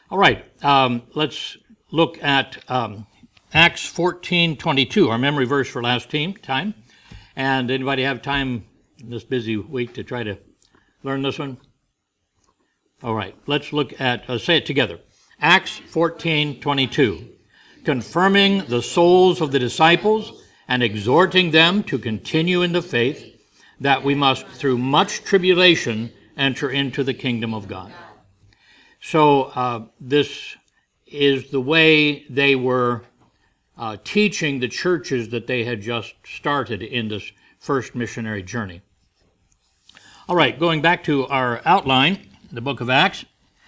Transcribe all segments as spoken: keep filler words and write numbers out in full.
All right, um, let's look at um, Acts fourteen twenty-two, our memory verse for last team, time. And anybody have time in this busy week to try to learn this one? All right, let's look at, uh, say it together. Acts fourteen twenty-two, confirming the souls of the disciples and exhorting them to continue in the faith, that we must, through much tribulation, enter into the kingdom of God. So uh, this is the way they were uh, teaching the churches that they had just started in this first missionary journey. All right, going back to our outline, the book of Acts,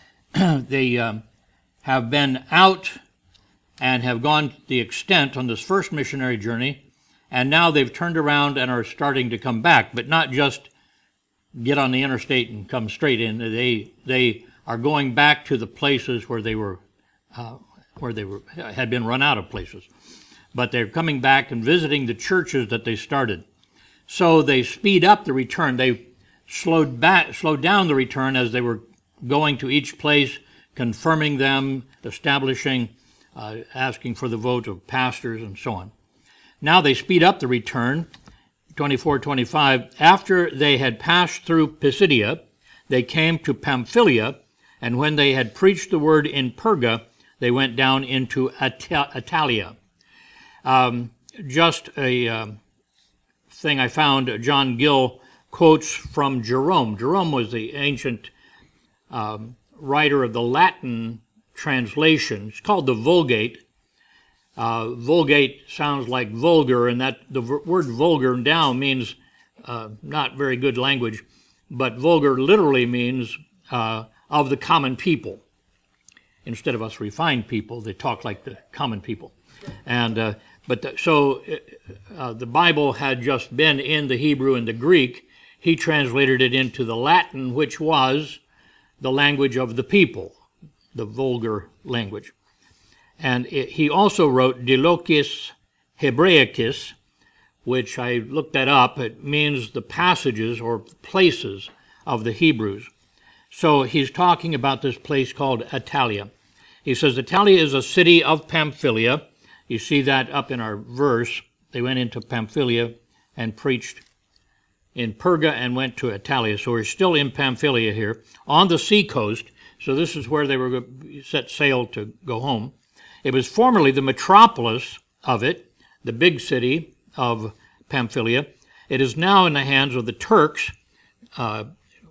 they um, have been out and have gone the extent on this first missionary journey, and now they've turned around and are starting to come back, but not just get on the interstate and come straight in. They they are going back to the places where they were uh, where they were had been run out of places, but they're coming back and visiting the churches that they started. So they speed up the return. They slowed back, slowed down the return as they were going to each place, confirming them, establishing, uh, asking for the vote of pastors, and so on. Now they speed up the return, twenty-four twenty-five. After they had passed through Pisidia, they came to Pamphylia, and when they had preached the word in Perga, they went down into Attalia. Um, just a um, thing I found, John Gill quotes from Jerome. Jerome was the ancient um, writer of the Latin translation. It's called the Vulgate. Uh, Vulgate sounds like vulgar, and that the v- word vulgar now means uh, not very good language, but vulgar literally means uh, of the common people. Instead of us refined people, they talk like the common people. And uh, but the, so uh, the Bible had just been in the Hebrew and the Greek. He translated it into the Latin, which was the language of the people, the vulgar language. And it, he also wrote De Locis Hebraicis, which I looked that up. It means the passages or places of the Hebrews. So he's talking about this place called Attalia. He says, Attalia is a city of Pamphylia. You see that up in our verse. They went into Pamphylia and preached in Perga and went to Attalia. So we're still in Pamphylia here, on the seacoast. So this is where they were going to set sail to go home. It was formerly the metropolis of it, the big city of Pamphylia. It is now in the hands of the Turks, uh,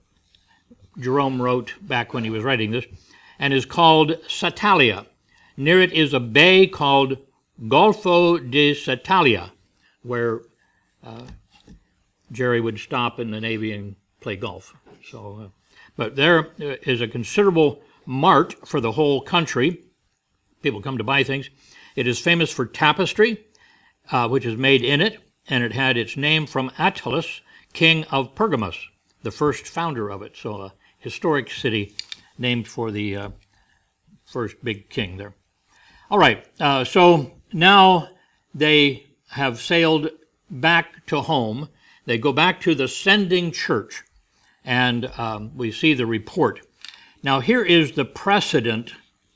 Jerome wrote back when he was writing this, and is called Satalia. Near it is a bay called Golfo de Satalia, where uh, Jerry would stop in the Navy and play golf. So, uh, but there is a considerable mart for the whole country. People come to buy things. It is famous for tapestry, uh, which is made in it, and it had its name from Attalus, king of Pergamus, the first founder of it. So a historic city named for the uh, first big king there. All right, uh, so now they have sailed back to home. They go back to the sending church, and um, we see the report. Now here is the precedent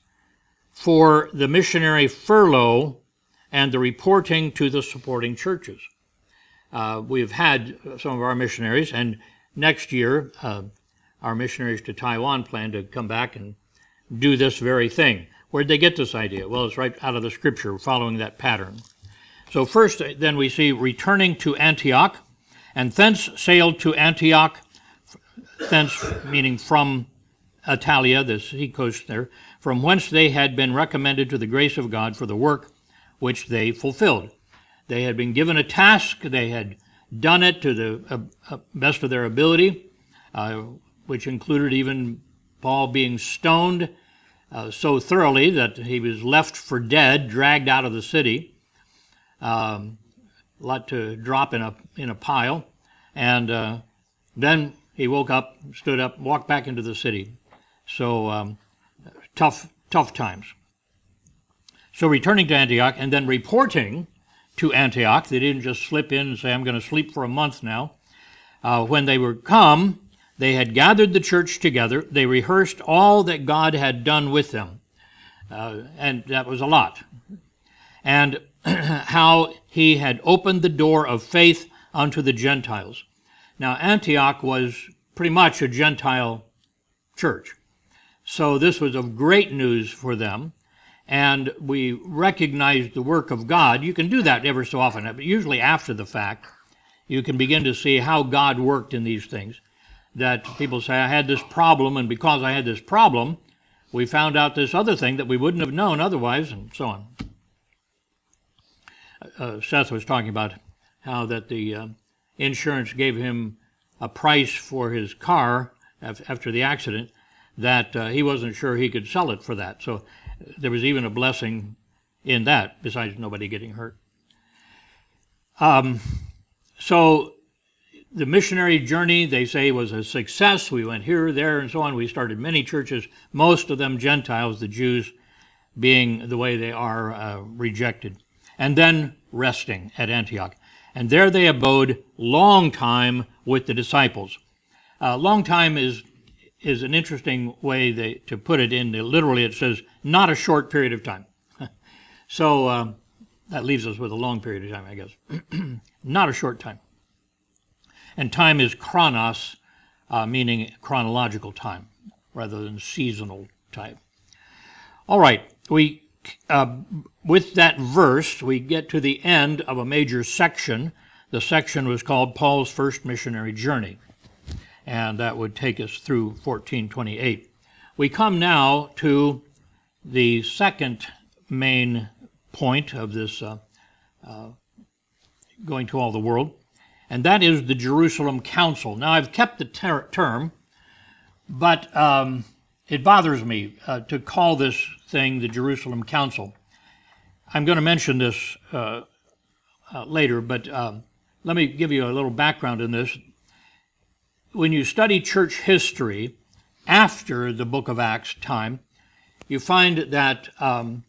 for the missionary furlough and the reporting to the supporting churches. Uh, we've had some of our missionaries, and next year uh, our missionaries to Taiwan plan to come back and do this very thing. Where'd they get this idea? Well, it's right out of the scripture, following that pattern. So first, then we see returning to Antioch, and thence sailed to Antioch, thence meaning from Attalia, the seacoast there, from whence they had been recommended to the grace of God for the work which they fulfilled. They had been given a task, they had done it to the uh, best of their ability, uh, which included even Paul being stoned uh, so thoroughly that he was left for dead, dragged out of the city, um, a lot to drop in a, in a pile, and uh, then he woke up, stood up, walked back into the city. So um, tough, tough times. So returning to Antioch and then reporting to Antioch, they didn't just slip in and say, I'm going to sleep for a month now. Uh, when they were come, they had gathered the church together. They rehearsed all that God had done with them. uh, and that was a lot. And how he had opened the door of faith unto the Gentiles. Now, Antioch was pretty much a Gentile church. So this was of great news for them. And we recognized the work of God. You can do that ever so often, but usually after the fact, you can begin to see how God worked in these things. That people say, I had this problem, and because I had this problem, we found out this other thing that we wouldn't have known otherwise, and so on. Uh, Seth was talking about how that the uh, insurance gave him a price for his car af- after the accident that uh, he wasn't sure he could sell it for that. So there was even a blessing in that, besides nobody getting hurt. Um, so the missionary journey, they say, was a success. We went here, there, and so on. We started many churches, most of them Gentiles, the Jews being the way they are uh, rejected. And then resting at Antioch. And there they abode long time with the disciples. Uh, long time is is an interesting way they, to put it in. Literally it says, not a short period of time. so uh, that leaves us with a long period of time, I guess. Not a short time. And time is chronos, uh, meaning chronological time, rather than seasonal time. All right, we uh, with that verse, we get to the end of a major section. The section was called Paul's First Missionary Journey, and that would take us through fourteen twenty-eight. We come now to the second main point of this uh, uh, going to all the world, and that is the Jerusalem Council. Now, I've kept the ter- term, but um, it bothers me uh, to call this thing the Jerusalem Council. I'm going to mention this uh, uh, later, but um, let me give you a little background in this. When you study church history after the book of Acts time, you find that um,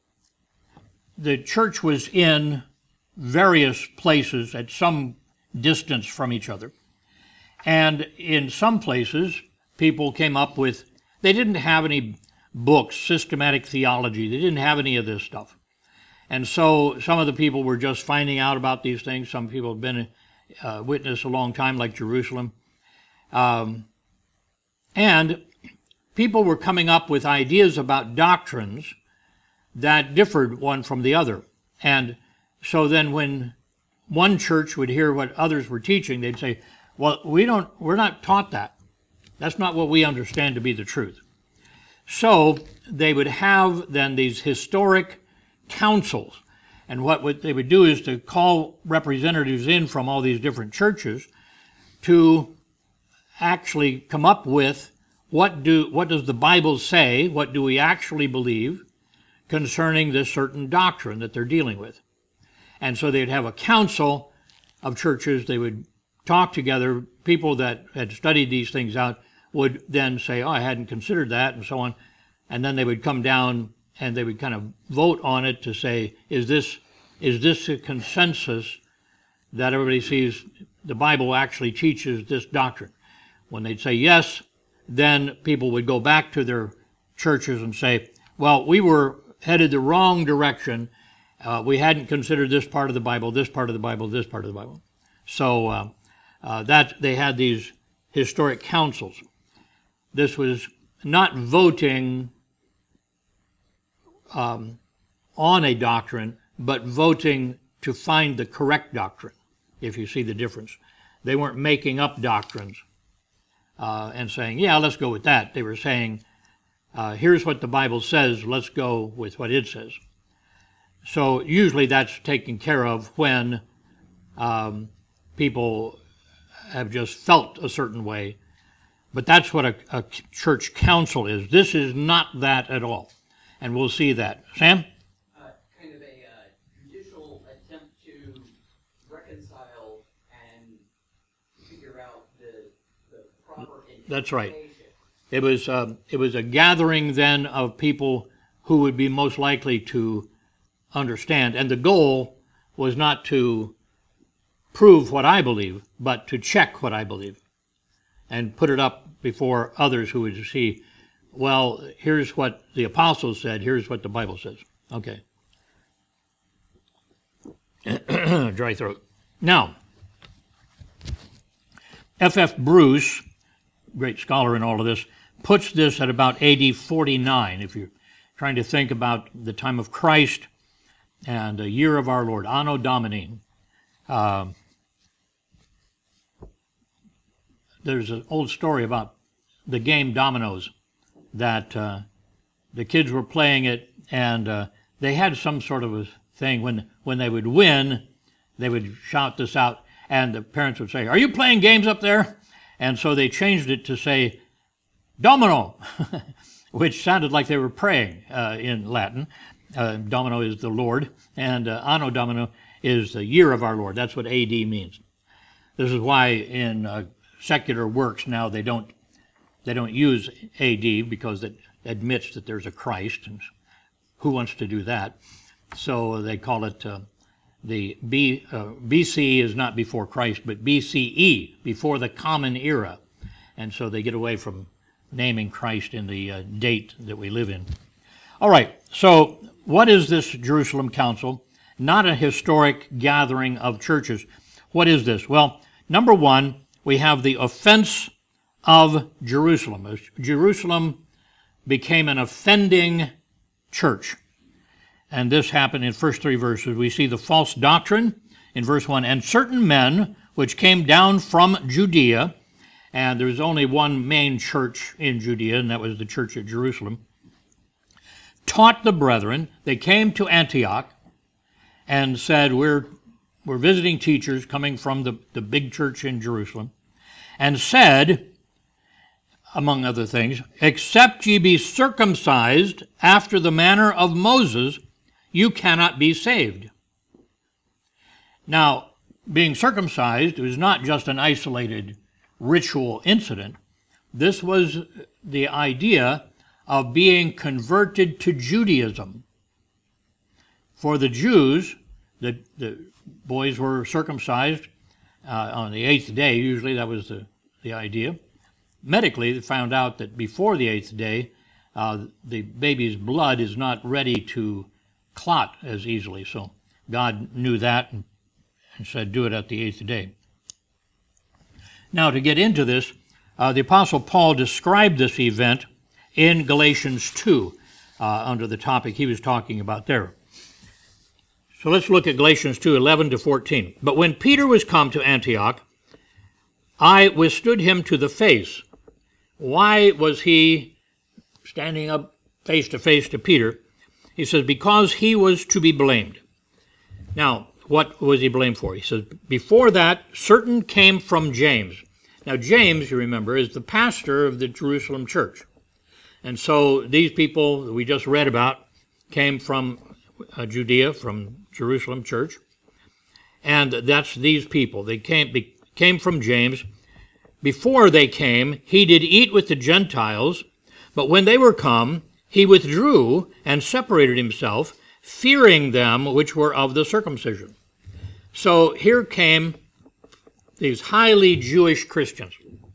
the church was in various places at some distance from each other. And in some places, people came up with, they didn't have any books, systematic theology. They didn't have any of this stuff. And so some of the people were just finding out about these things. Some people have been a uh, witness a long time, like Jerusalem. Um, and people were coming up with ideas about doctrines that differed one from the other. And so then when one church would hear what others were teaching, they'd say, well, we don't, we're not taught that. That's not what we understand to be the truth. So they would have then these historic councils. And what would, they would do is to call representatives in from all these different churches to actually come up with what do what does the Bible say, what do we actually believe concerning this certain doctrine that they're dealing with. And so they'd have a council of churches. They would talk together. People that had studied these things out would then say, oh, I hadn't considered that, and so on. And then they would come down and they would kind of vote on it to say, is this is this a consensus that everybody sees the Bible actually teaches this doctrine? When they'd say yes, then people would go back to their churches and say, well, we were headed the wrong direction. Uh, we hadn't considered this part of the Bible, this part of the Bible, this part of the Bible. So uh, uh, that they had these historic councils. This was not voting um, on a doctrine, but voting to find the correct doctrine, if you see the difference. They weren't making up doctrines uh, and saying, yeah, let's go with that. They were saying, uh, here's what the Bible says, let's go with what it says. So usually that's taken care of when um, people have just felt a certain way. But that's what a, a church council is. This is not that at all. And we'll see that. Sam? Uh, kind of a uh, judicial attempt to reconcile and figure out the, the proper interpretation. That's right. It was, uh, it was a gathering then of people who would be most likely to understand. And the goal was not to prove what I believe, but to check what I believe and put it up before others who would see Well, here's what the apostles said. Here's what the Bible says. Okay. Dry throat. Now, F F Bruce, great scholar in all of this, puts this at about A D forty-nine, if you're trying to think about the time of Christ and a year of our Lord, Anno Domini. Uh, there's an old story about the game dominoes that uh, the kids were playing it, and uh, they had some sort of a thing when when they would win, they would shout this out, and the parents would say, "Are you playing games up there?" And so they changed it to say, "Domino," which sounded like they were praying uh, in Latin. Uh, Domino is the Lord, and uh, Anno Domino is the year of our Lord. That's what A D means. This is why in uh, secular works now they don't they don't use A D because it admits that there's a Christ, and who wants to do that? So they call it uh, the B, uh, B C is not before Christ, but B C E, before the Common Era. And so they get away from naming Christ in the uh, date that we live in. All right, so what is this Jerusalem Council? Not a historic gathering of churches. What is this? Well, number one, we have the offense of Jerusalem. Jerusalem became an offending church. And this happened in the first three verses. We see the false doctrine in verse one. And certain men which came down from Judea, and there was only one main church in Judea, and that was the church at Jerusalem, taught the brethren. They came to Antioch and said, we're, we're visiting teachers coming from the, the big church in Jerusalem, and said, among other things, except ye be circumcised after the manner of Moses, you cannot be saved. Now, being circumcised was not just an isolated ritual incident. This was the idea of being converted to Judaism. For the Jews, the, the boys were circumcised uh, on the eighth day. Usually that was the, the idea. Medically, they found out that before the eighth day, uh, the baby's blood is not ready to clot as easily. So God knew that and, and said, do it at the eighth day. Now, to get into this, uh, the Apostle Paul described this event in Galatians two, uh, under the topic he was talking about there. So let's look at Galatians two, eleven to fourteen. But when Peter was come to Antioch, I withstood him to the face. Why was he standing up face to face to Peter? He says, because he was to be blamed. Now, what was he blamed for? He says, before that, certain came from James. Now, James, you remember, is the pastor of the Jerusalem church. And so these people that we just read about came from uh, Judea, from Jerusalem church. And that's these people. They came, be, came from James. Before they came, he did eat with the Gentiles, but when they were come, he withdrew and separated himself, fearing them which were of the circumcision. So here came these highly Jewish Christians.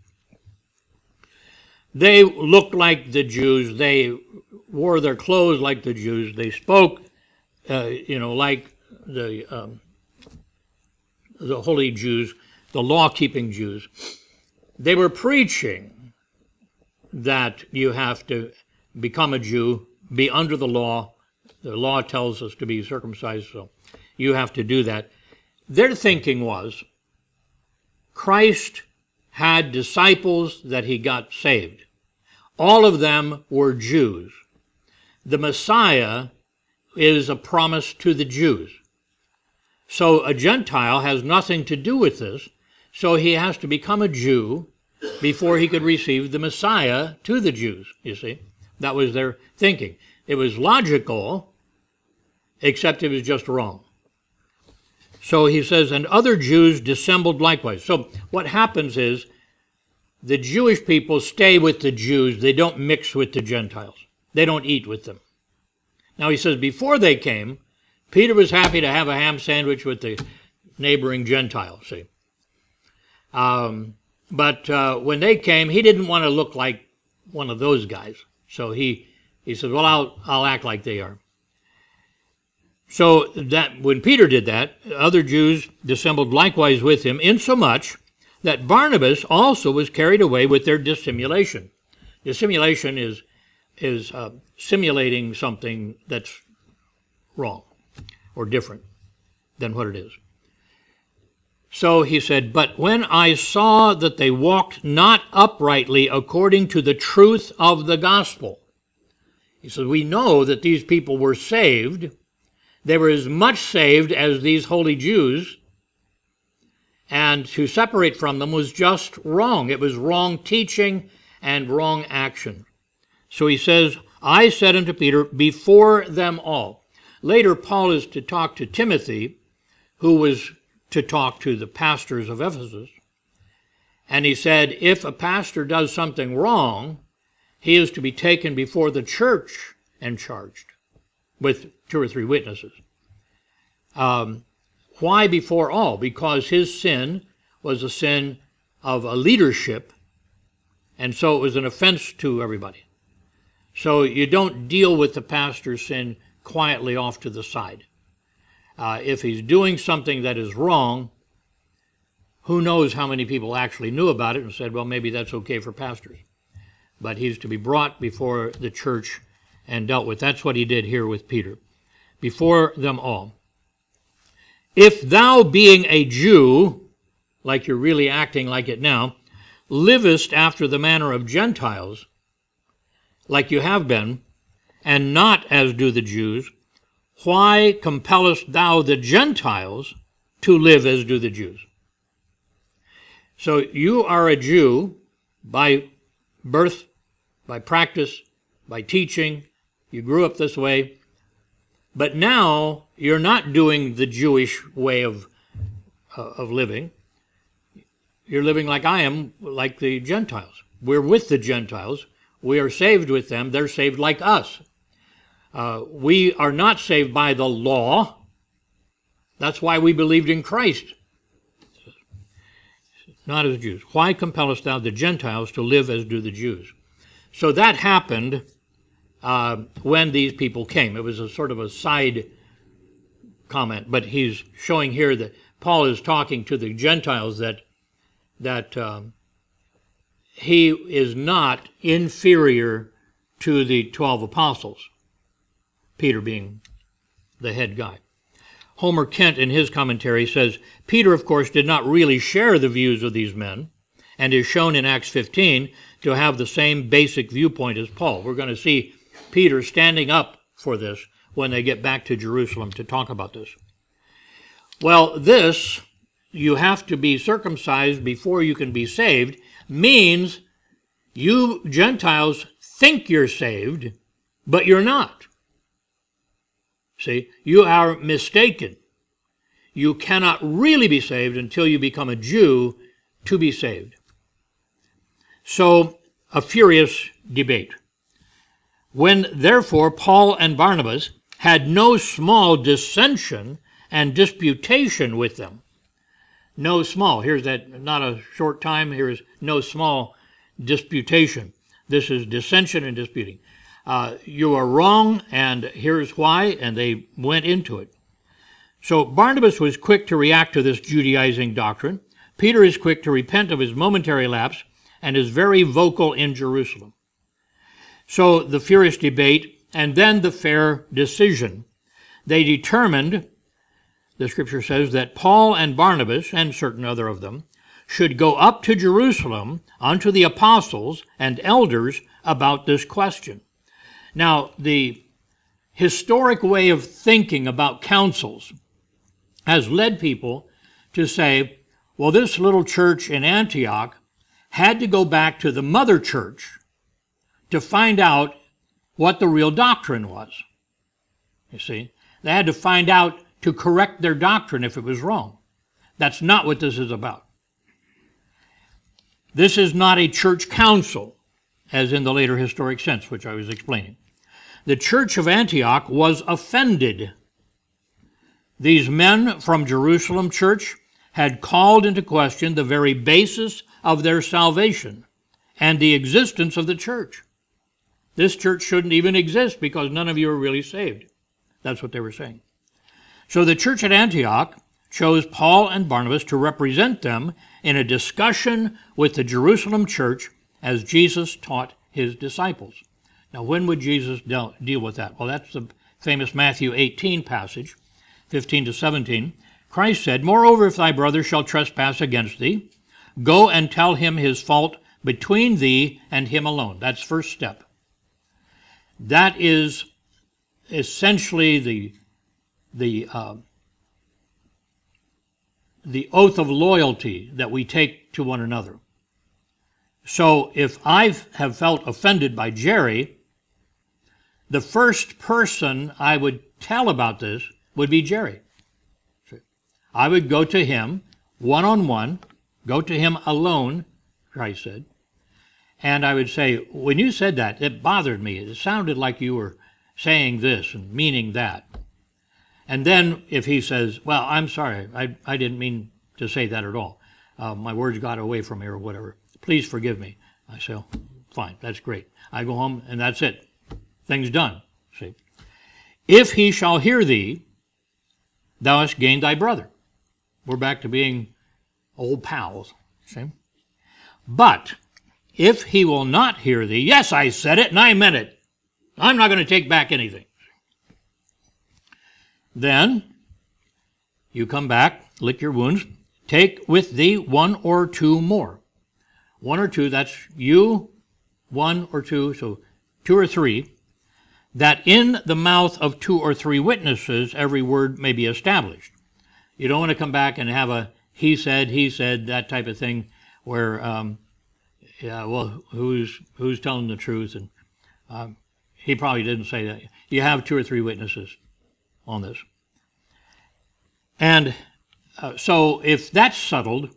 They looked like the Jews. They wore their clothes like the Jews. They spoke, uh, you know, like the um, the holy Jews, the law-keeping Jews. They were preaching that you have to become a Jew, be under the law. The law tells us to be circumcised, so you have to do that. Their thinking was Christ had disciples that he got saved. All of them were Jews. The Messiah is a promise to the Jews. So a Gentile has nothing to do with this, so he has to become a Jew before he could receive the Messiah to the Jews, you see. That was their thinking. It was logical, except it was just wrong. So he says, and other Jews dissembled likewise. So what happens is the Jewish people stay with the Jews. They don't mix with the Gentiles. They don't eat with them. Now he says, before they came, Peter was happy to have a ham sandwich with the neighboring Gentiles, see. Um, but uh, when they came, he didn't want to look like one of those guys. So he, he says, well, I'll, I'll act like they are. So that when Peter did that, other Jews dissembled likewise with him, insomuch that Barnabas also was carried away with their dissimulation. Dissimulation is, is uh, simulating something that's wrong or different than what it is. So he said, but when I saw that they walked not uprightly according to the truth of the gospel. He said, we know that these people were saved. They were as much saved as these holy Jews. And to separate from them was just wrong. It was wrong teaching and wrong action. So he says, I said unto Peter, before them all. Later, Paul is to talk to Timothy, who was to talk to the pastors of Ephesus. And he said, if a pastor does something wrong, he is to be taken before the church and charged with two or three witnesses. Um, why before all? Because his sin was a sin of a leadership, and so it was an offense to everybody. So you don't deal with the pastor's sin quietly off to the side. Uh, if he's doing something that is wrong, who knows how many people actually knew about it and said, well, maybe that's okay for pastors. But he's to be brought before the church and dealt with. That's what he did here with Peter. Before them all. If thou, being a Jew, like you're really acting like it now, livest after the manner of Gentiles, like you have been, and not as do the Jews, why compellest thou the Gentiles to live as do the Jews? So you are a Jew by birth, by practice, by teaching. You grew up this way. But now you're not doing the Jewish way of, uh, of living. You're living like I am, like the Gentiles. We're with the Gentiles. We are saved with them. They're saved like us. Uh, we are not saved by the law. That's why we believed in Christ. Not as Jews. Why compellest thou the Gentiles to live as do the Jews? So that happened uh, when these people came. It was a sort of a side comment, but he's showing here that Paul is talking to the Gentiles that that um, he is not inferior to the twelve apostles, Peter being the head guy. Homer Kent, in his commentary, says, Peter, of course, did not really share the views of these men, and is shown in Acts fifteen to have the same basic viewpoint as Paul. We're going to see Peter standing up for this when they get back to Jerusalem to talk about this. Well, this, you have to be circumcised before you can be saved, means you Gentiles think you're saved, but you're not. See, you are mistaken. You cannot really be saved until you become a Jew to be saved. So, a furious debate. When, therefore, Paul and Barnabas had no small dissension and disputation with them. No small. Here's that, not a short time. Here's no small disputation. This is dissension and disputing. Uh, you are wrong, and here's why, and they went into it. So Barnabas was quick to react to this Judaizing doctrine. Peter is quick to repent of his momentary lapse and is very vocal in Jerusalem. So the furious debate, and then the fair decision. They determined, the scripture says, that Paul and Barnabas, and certain other of them, should go up to Jerusalem unto the apostles and elders about this question. Now, the historic way of thinking about councils has led people to say, well, this little church in Antioch had to go back to the mother church to find out what the real doctrine was. You see, they had to find out to correct their doctrine if it was wrong. That's not what this is about. This is not a church council, as in the later historic sense, which I was explaining. The church of Antioch was offended. These men from Jerusalem church had called into question the very basis of their salvation and the existence of the church. This church shouldn't even exist because none of you are really saved. That's what they were saying. So the church at Antioch chose Paul and Barnabas to represent them in a discussion with the Jerusalem church as Jesus taught his disciples. Now, when would Jesus deal, deal with that? Well, that's the famous Matthew eighteen passage, fifteen to seventeen. Christ said, "Moreover, if thy brother shall trespass against thee, go and tell him his fault between thee and him alone." That's first step. That is essentially the, the, uh, the oath of loyalty that we take to one another. So if I have felt offended by Jerry, the first person I would tell about this would be Jerry. I would go to him one-on-one, go to him alone, Christ said, and I would say, when you said that, it bothered me. It sounded like you were saying this and meaning that. And then if he says, well, I'm sorry, I, I didn't mean to say that at all. Uh, my words got away from me or whatever. Please forgive me. I say, oh, fine, that's great. I go home and that's it. Thing's done. See? If he shall hear thee, thou hast gained thy brother. We're back to being old pals. See? But if he will not hear thee, yes, I said it and I meant it. I'm not going to take back anything. Then you come back, lick your wounds, take with thee one or two more. One or two, that's you, one or two, so two or three, that in the mouth of two or three witnesses every word may be established. You don't want to come back and have a he said, he said, that type of thing where, um, yeah, well, who's who's telling the truth? And um, he probably didn't say that. You have two or three witnesses on this. And uh, so if that's settled,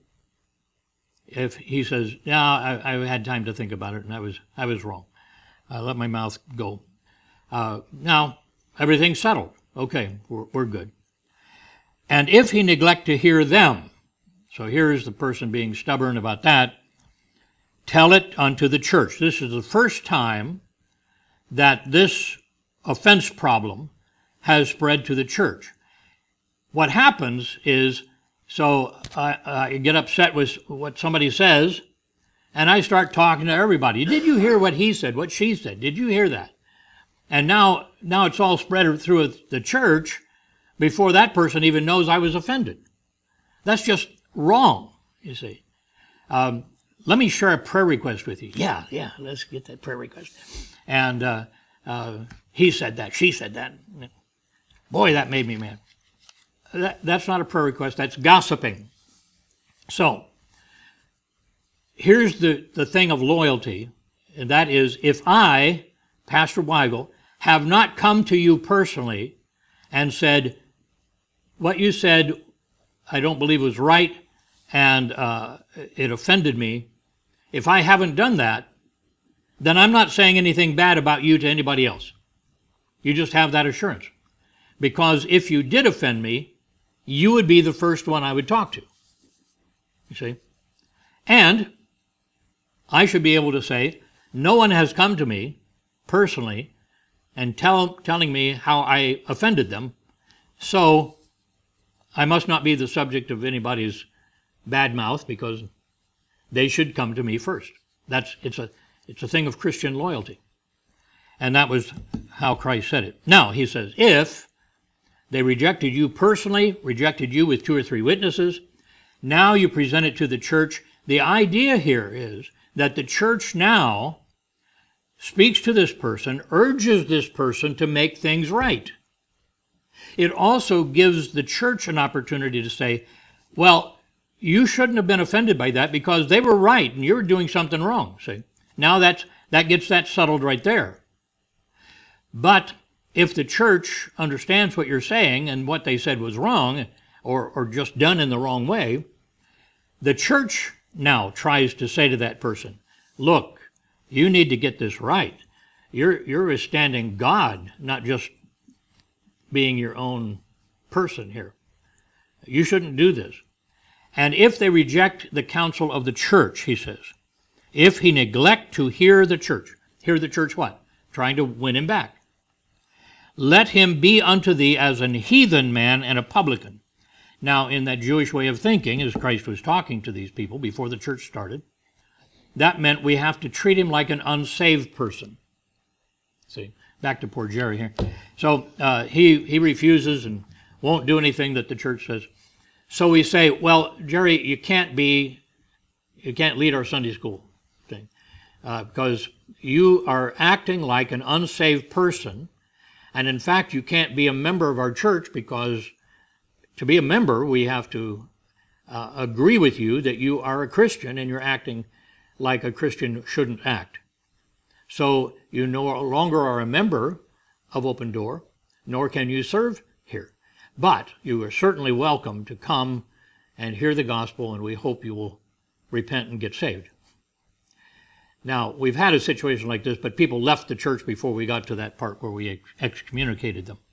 if he says, yeah, I, I had time to think about it and I was I was wrong. I let my mouth go. Uh, now, everything's settled. Okay, we're, we're good. And if he neglect to hear them, so here's the person being stubborn about that, tell it unto the church. This is the first time that this offense problem has spread to the church. What happens is, so I, I get upset with what somebody says, and I start talking to everybody. Did you hear what he said, what she said? Did you hear that? And now, now it's all spread through the church before that person even knows I was offended. That's just wrong, you see. Um, let me share a prayer request with you. Yeah, yeah, let's get that prayer request. And uh, uh, he said that, she said that. Boy, that made me mad. That, that's not a prayer request, that's gossiping. So, here's the, the thing of loyalty, and that is, if I, Pastor Weigel, have not come to you personally and said, what you said I don't believe was right, and uh, it offended me, if I haven't done that, then I'm not saying anything bad about you to anybody else. You just have that assurance. Because if you did offend me, you would be the first one I would talk to. You see? And I should be able to say, no one has come to me personally and tell, telling me how I offended them, so I must not be the subject of anybody's bad mouth because they should come to me first. That's it's a it's a thing of Christian loyalty. And that was how Christ said it. Now, he says, if they rejected you personally, rejected you with two or three witnesses, now you present it to the church. The idea here is that the church now speaks to this person, urges this person to make things right. It also gives the church an opportunity to say, well, you shouldn't have been offended by that because they were right and you're doing something wrong. See, now that's, that gets that settled right there. But if the church understands what you're saying and what they said was wrong or, or just done in the wrong way, the church now tries to say to that person, look, you need to get this right. You're, you're withstanding God, not just being your own person here. You shouldn't do this. And if they reject the counsel of the church, he says, if he neglect to hear the church, hear the church what? trying to win him back. Let him be unto thee as an heathen man and a publican. Now, in that Jewish way of thinking, as Christ was talking to these people before the church started, that meant we have to treat him like an unsaved person. See, back to poor Jerry here. So uh, he, he refuses and won't do anything that the church says. So we say, well, Jerry, you can't be, you can't lead our Sunday school thing uh, because you are acting like an unsaved person. And in fact, you can't be a member of our church because to be a member, we have to uh, agree with you that you are a Christian and you're acting like a Christian shouldn't act. So you no longer are a member of Open Door, nor can you serve here. But you are certainly welcome to come and hear the gospel, and we hope you will repent and get saved. Now, we've had a situation like this, but people left the church before we got to that part where we excommunicated them.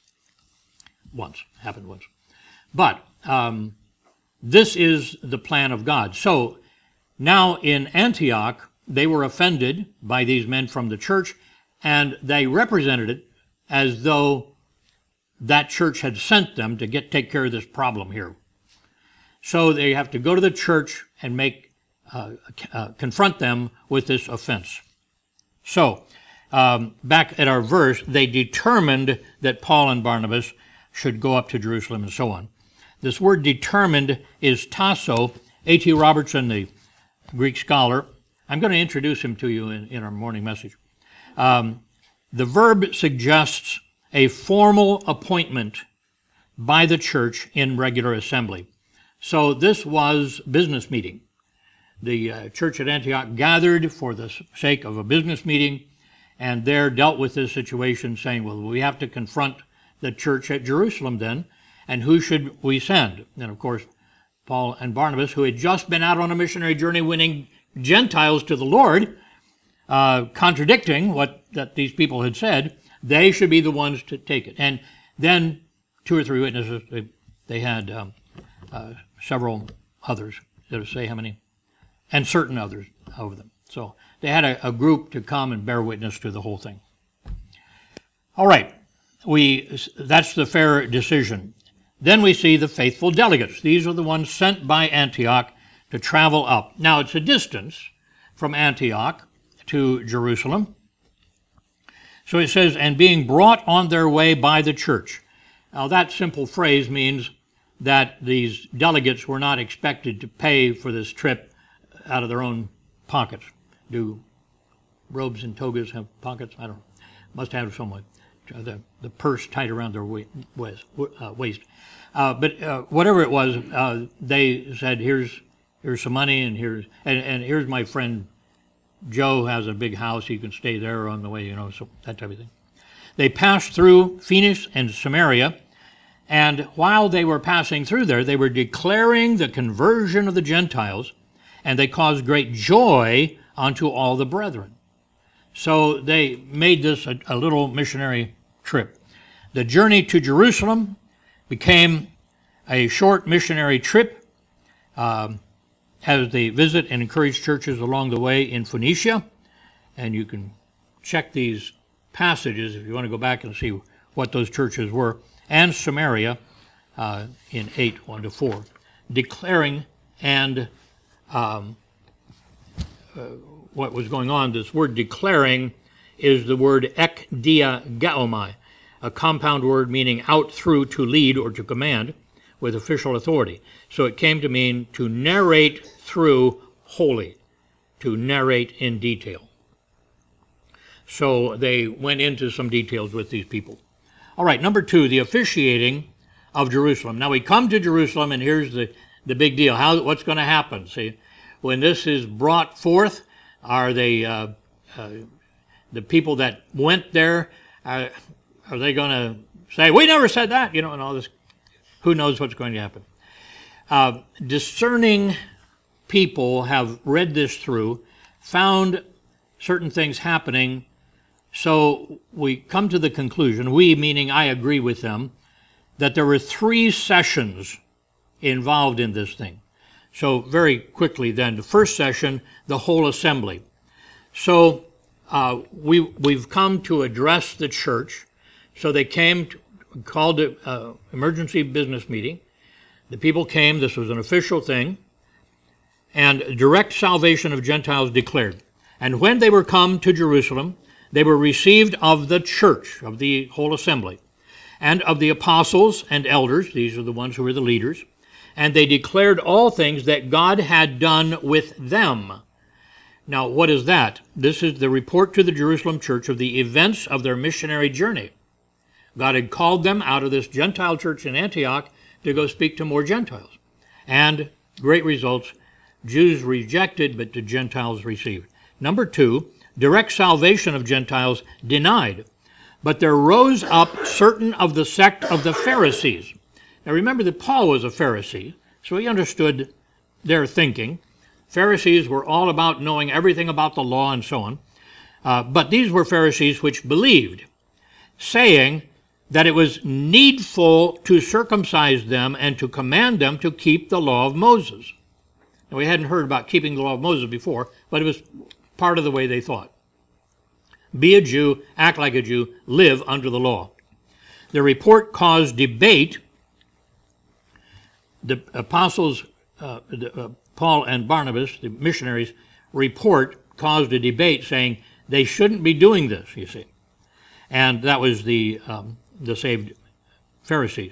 Once. Happened once. But um, this is the plan of God. So now in Antioch, they were offended by these men from the church, and they represented it as though that church had sent them to get take care of this problem here. So they have to go to the church and make uh, uh, confront them with this offense. So um, back at our verse, they determined that Paul and Barnabas should go up to Jerusalem and so on. This word determined is tasso. A T Robertson, the Greek scholar, I'm going to introduce him to you in, in our morning message. Um, the verb suggests a formal appointment by the church in regular assembly. So this was business meeting. The uh, church at Antioch gathered for the sake of a business meeting, and there dealt with this situation, saying, well, we have to confront the church at Jerusalem then, and who should we send? And of course, Paul and Barnabas, who had just been out on a missionary journey winning Gentiles to the Lord, uh, contradicting what that these people had said, they should be the ones to take it. And then two or three witnesses, they, they had um, uh, several others, did it say how many? And certain others over them. So they had a, a group to come and bear witness to the whole thing. All right, we that's the fair decision. Then we see the faithful delegates. These are the ones sent by Antioch to travel up. Now, it's a distance from Antioch to Jerusalem. So it says, and being brought on their way by the church. Now, that simple phrase means that these delegates were not expected to pay for this trip out of their own pockets. Do robes and togas have pockets? I don't know. Must have some way. The, the purse tied around their waist. Uh, waist. Uh, but uh, whatever it was, uh, they said, here's here's some money, and here's and, and here's my friend Joe has a big house. You can stay there on the way, you know, so that type of thing. They passed through Phoenix and Samaria, and while they were passing through there, they were declaring the conversion of the Gentiles, and they caused great joy unto all the brethren. So they made this a, a little missionary trip. The journey to Jerusalem became a short missionary trip um, as they visit and encourage churches along the way in Phoenicia. And you can check these passages if you want to go back and see what those churches were. And Samaria uh, in eight, one to four, declaring and um, uh, what was going on. This word declaring is the word ekdiagaomai, a compound word meaning out through, to lead, or to command with official authority. So it came to mean to narrate through wholly, to narrate in detail. So they went into some details with these people. All right, number two, the officiating of Jerusalem. Now we come to Jerusalem, and here's the, the big deal. How what's going to happen? See, when this is brought forth, are they uh, uh, the people that went there? Uh, are they going to say, "We never said that," you know, and all this? Who knows what's going to happen? Uh, discerning people have read this through, found certain things happening. So we come to the conclusion, we meaning I agree with them, that there were three sessions involved in this thing. So very quickly then, the first session, the whole assembly. So uh, we, we've come to address the church. So they came, to, called an uh, emergency business meeting. The people came. This was an official thing. And direct salvation of Gentiles declared. And when they were come to Jerusalem, they were received of the church, of the whole assembly, and of the apostles and elders. These are the ones who were the leaders. And they declared all things that God had done with them. Now, what is that? This is the report to the Jerusalem church of the events of their missionary journey. God had called them out of this Gentile church in Antioch to go speak to more Gentiles. And great results. Jews rejected, but the Gentiles received. Number two, direct salvation of Gentiles denied. But there rose up certain of the sect of the Pharisees. Now remember that Paul was a Pharisee, so he understood their thinking. Pharisees were all about knowing everything about the law and so on. Uh, but these were Pharisees which believed, saying that it was needful to circumcise them and to command them to keep the law of Moses. Now, we hadn't heard about keeping the law of Moses before, but it was part of the way they thought. Be a Jew, act like a Jew, live under the law. The report caused debate. The apostles, uh, the, uh, Paul and Barnabas, the missionaries, report caused a debate saying they shouldn't be doing this, you see. And that was the, um, the saved Pharisees.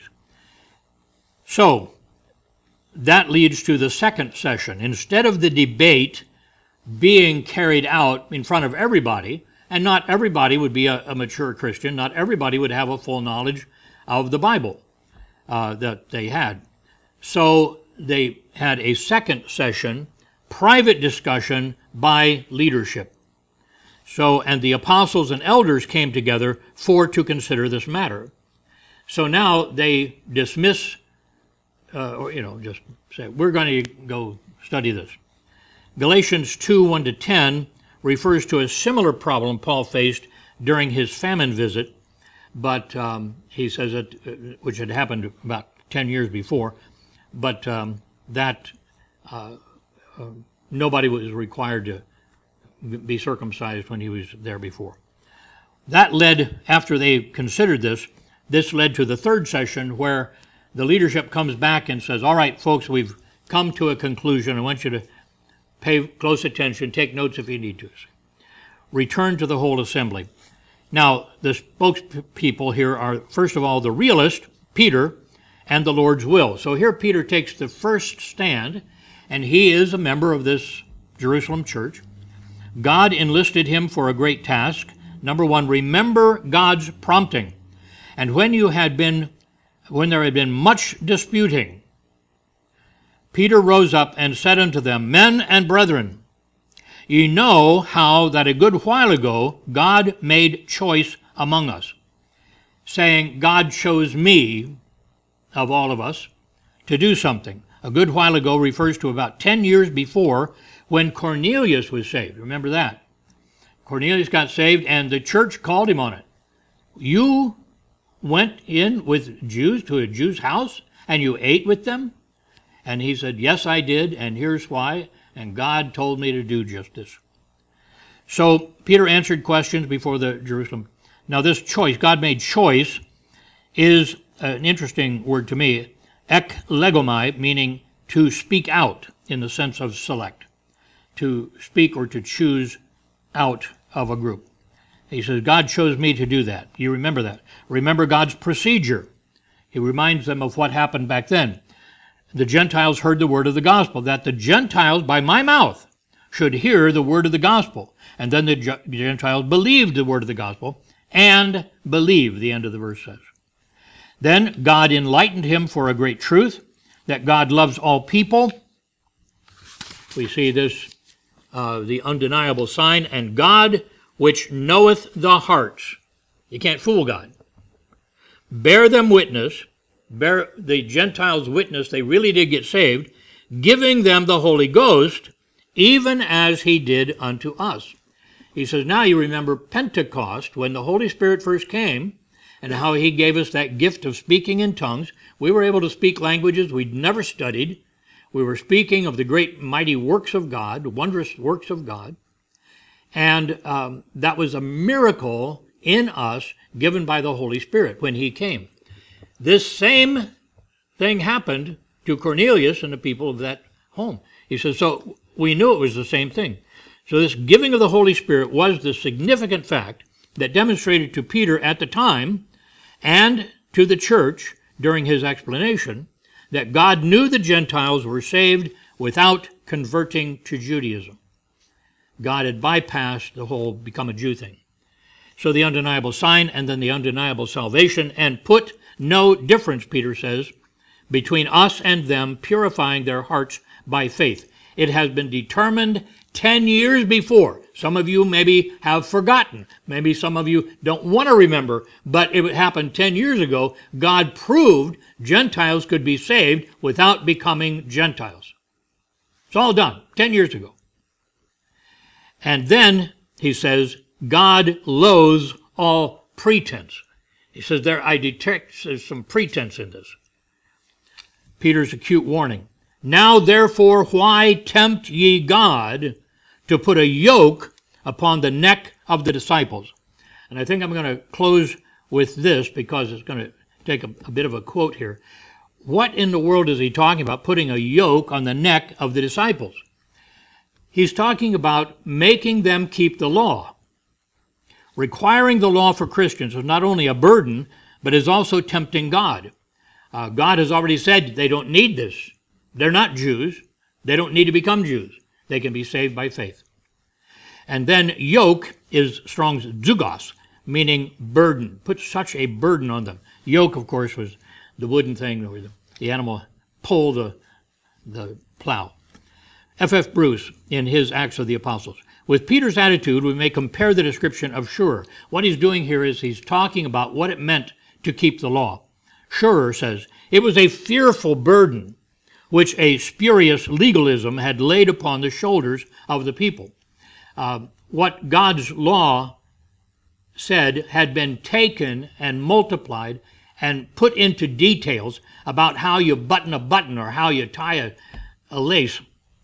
So, that leads to the second session. Instead of the debate being carried out in front of everybody, and not everybody would be a, a mature Christian, not everybody would have a full knowledge of the Bible uh, that they had. So they had a second session, private discussion by leadership. So, and the apostles and elders came together for to consider this matter. So now they dismiss, uh, or, you know, just say, we're going to go study this. Galatians two, one to ten refers to a similar problem Paul faced during his famine visit, but um, he says that, uh, which had happened about ten years before, but um, that uh, uh, nobody was required to be circumcised when he was there before. That led, after they considered this, this led to the third session where the leadership comes back and says, all right, folks, we've come to a conclusion. I want you to pay close attention, take notes if you need to. Return to the whole assembly. Now, the spokespeople here are, first of all, the realist, Peter, and the Lord's will. So here Peter takes the first stand, and he is a member of this Jerusalem church. God enlisted him for a great task. Number one, remember God's prompting. And when you had been, when there had been much disputing, Peter rose up and said unto them, Men and brethren, ye know how that a good while ago God made choice among us, saying, God chose me, of all of us, to do something. A good while ago refers to about ten years before when Cornelius was saved. Remember that. Cornelius got saved and the church called him on it. You went in with Jews to a Jew's house and you ate with them? And he said, yes, I did, and here's why, and God told me to do just this. So Peter answered questions before the Jerusalem. Now this choice, God made choice, is an interesting word to me, eklegomai, meaning to speak out in the sense of select, to speak or to choose out of a group. He says, God chose me to do that. You remember that. Remember God's procedure. He reminds them of what happened back then. The Gentiles heard the word of the gospel, that the Gentiles, by my mouth, should hear the word of the gospel. And then the Gentiles believed the word of the gospel, and believed, the end of the verse says. Then God enlightened him for a great truth, that God loves all people. We see this, uh, the undeniable sign, and God, which knoweth the hearts. You can't fool God. Bear them witness, bear the Gentiles witness, they really did get saved, giving them the Holy Ghost, even as he did unto us. He says, now you remember Pentecost, when the Holy Spirit first came, and how he gave us that gift of speaking in tongues. We were able to speak languages we'd never studied. We were speaking of the great mighty works of God, wondrous works of God. And um, that was a miracle in us given by the Holy Spirit when he came. This same thing happened to Cornelius and the people of that home. He says, so we knew it was the same thing. So this giving of the Holy Spirit was the significant fact that demonstrated to Peter at the time and to the church during his explanation that God knew the Gentiles were saved without converting to Judaism. God had bypassed the whole become a Jew thing. So the undeniable sign and then the undeniable salvation, and put no difference, Peter says, between us and them, purifying their hearts by faith. It has been determined ten years before. Some of you maybe have forgotten. Maybe some of you don't want to remember, but it happened ten years ago. God proved Gentiles could be saved without becoming Gentiles. It's all done ten years ago. And then he says, God loathes all pretense. He says there, I detect there's some pretense in this. Peter's acute warning. Now therefore, why tempt ye God to put a yoke upon the neck of the disciples? And I think I'm going to close with this because it's going to take a, a bit of a quote here. What in the world is he talking about, putting a yoke on the neck of the disciples? He's talking about making them keep the law. Requiring the law for Christians is not only a burden, but is also tempting God. Uh, God has already said they don't need this. They're not Jews. They don't need to become Jews. They can be saved by faith. And then yoke is Strong's zugos, meaning burden. Put such a burden on them. Yoke, of course, was the wooden thing where the, the animal pulled the, the plow. F F Bruce, in his Acts of the Apostles. With Peter's attitude, we may compare the description of Schurer. What he's doing here is he's talking about what it meant to keep the law. Schurer says, it was a fearful burden which a spurious legalism had laid upon the shoulders of the people. Uh, what God's law said had been taken and multiplied and put into details about how you button a button or how you tie a, a lace.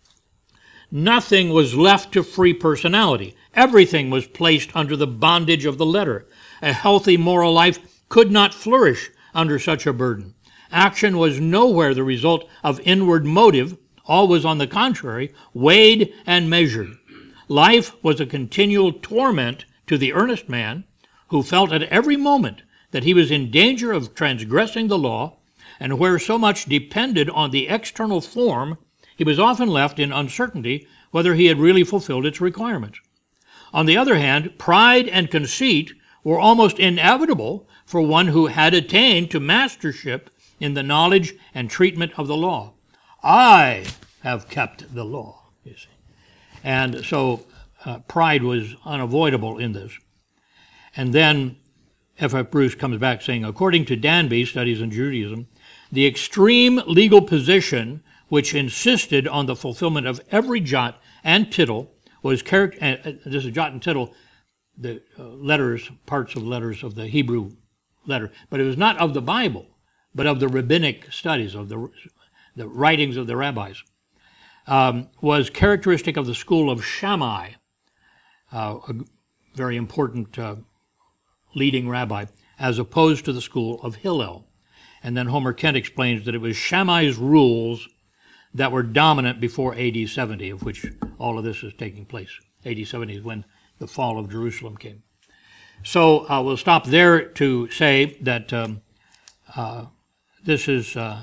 Nothing was left to free personality. Everything was placed under the bondage of the letter. A healthy moral life could not flourish under such a burden. Action was nowhere the result of inward motive. All was, on the contrary, weighed and measured. Life was a continual torment to the earnest man who felt at every moment that he was in danger of transgressing the law, and where so much depended on the external form, he was often left in uncertainty whether he had really fulfilled its requirements. On the other hand, pride and conceit were almost inevitable for one who had attained to mastership in the knowledge and treatment of the law. I have kept the law, you see. And so uh, pride was unavoidable in this. And then F F Bruce comes back saying, according to Danby, Studies in Judaism, the extreme legal position which insisted on the fulfillment of every jot and tittle was character. Uh, this is jot and tittle, the uh, letters, parts of letters of the Hebrew letter, but it was not of the Bible, but of the rabbinic studies, of the the writings of the rabbis. Um, was characteristic of the school of Shammai, uh, a very important uh, leading rabbi, as opposed to the school of Hillel. And then Homer Kent explains that it was Shammai's rules that were dominant before A D seventy, of which all of this is taking place. A D seventy is when the fall of Jerusalem came. So uh, we'll stop there to say that um, uh, this is uh,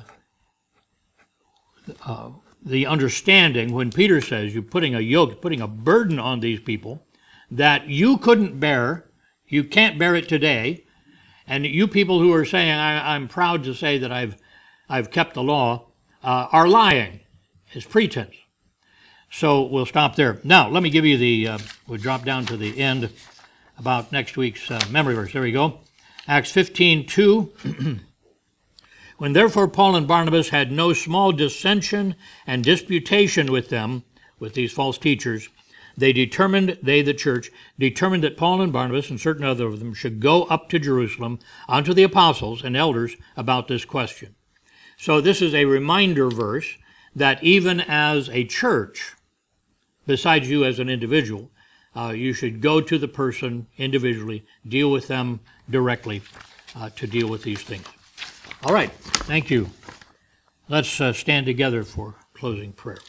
uh, the understanding when Peter says you're putting a yoke, putting a burden on these people that you couldn't bear, you can't bear it today, and you people who are saying, I, I'm proud to say that I've I've kept the law, uh, are lying. It's pretense. So we'll stop there. Now, let me give you the, uh, we'll drop down to the end about next week's uh, memory verse. There we go. Acts fifteen two. When therefore Paul and Barnabas had no small dissension and disputation with them, with these false teachers, they determined, they the church, determined that Paul and Barnabas and certain other of them should go up to Jerusalem unto the apostles and elders about this question. So this is a reminder verse that even as a church, besides you as an individual, uh, you should go to the person individually, deal with them directly uh, to deal with these things. All right, thank you. Let's uh, stand together for closing prayer.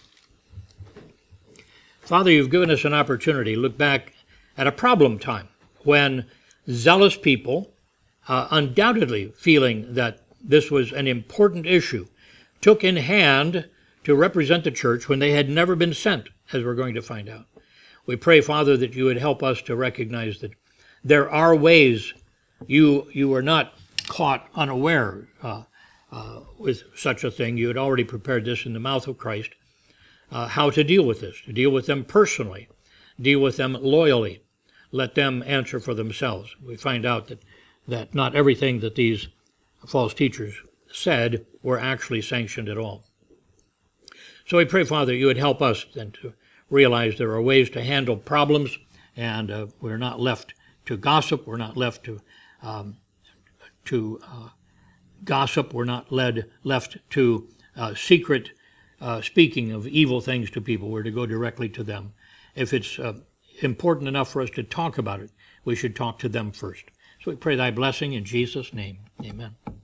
Father, you've given us an opportunity to look back at a problem time when zealous people, uh, undoubtedly feeling that this was an important issue, took in hand to represent the church when they had never been sent, as we're going to find out. We pray, Father, that you would help us to recognize that there are ways you you were not caught unaware uh, uh, with such a thing. You had already prepared this in the mouth of Christ, uh, how to deal with this, to deal with them personally, deal with them loyally, let them answer for themselves. We find out that, that not everything that these false teachers said were actually sanctioned at all. So we pray, Father, you would help us then to realize there are ways to handle problems, and uh, we're not left to gossip, we're not left to um, to uh, gossip, we're not led left to uh, secret uh, speaking of evil things to people. We're to go directly to them. If it's uh, important enough for us to talk about it, we should talk to them first. So we pray thy blessing in Jesus' name. Amen.